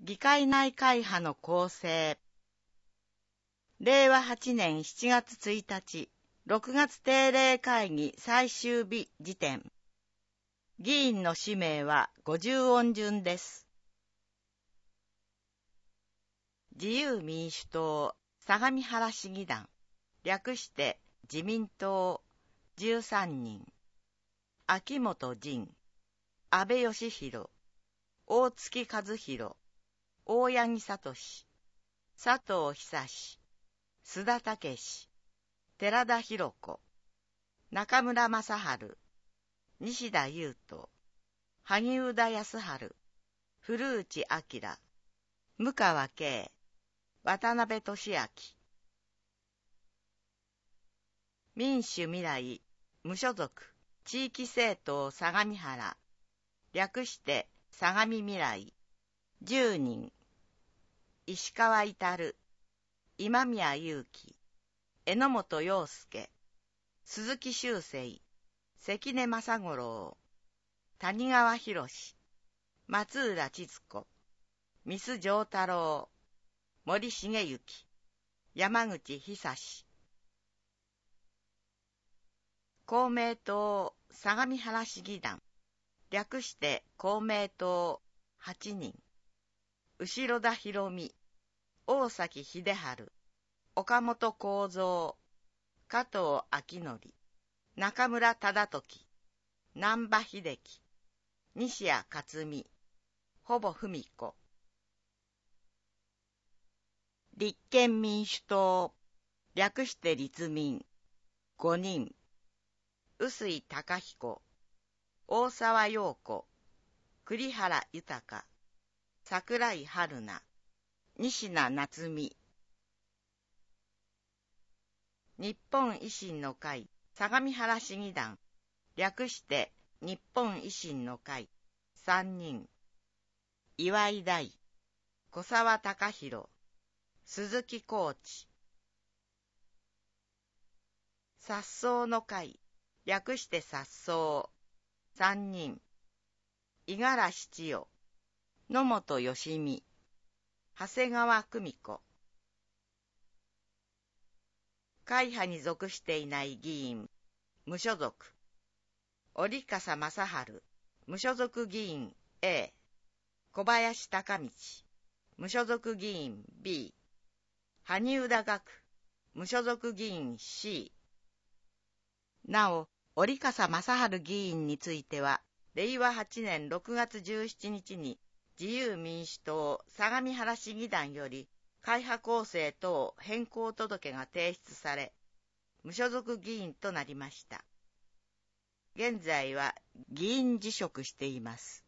議会内会派の構成。令和8年7月1日、6月定例会議最終日時点。議員の氏名は50音順です。自由民主党相模原市議団、略して自民党13人。秋元仁、安倍義弘、大月和弘、大八木聡、佐藤久志、須田武史、寺田博子、中村正春、西田優斗、萩生田康春、古内明、向川慶、渡辺俊明。民主未来、無所属、地域政党相模原、略して相模未来、10人。石川至、今宮祐希、榎本洋介、鈴木修正、関根正五郎、谷川博、松浦千鶴子、三須丈太郎、森重幸、山口久志。公明党相模原市議団、略して公明党8人。後田博美、大崎秀治、岡本幸三、加藤昭則、中村忠時、難波秀樹、西谷克美、ほぼ文子。立憲民主党、略して立民、5人。臼井崇彦、大沢陽子、栗原豊、桜井春菜、西名夏美。日本維新の会相模原市議団、略して日本維新の会3人。岩井大、小沢隆弘、鈴木浩地。殺草の会、略して殺草3人。五十嵐千代、野本義美、長谷川久美子。会派に属していない議員、無所属。折笠正治、無所属議員 A。小林孝道、無所属議員 B。萩生田学、無所属議員 C。なお、折笠正治議員については、令和8年6月17日に自由民主党相模原市議団より会派構成等変更届が提出され、無所属議員となりました。現在は議員辞職しています。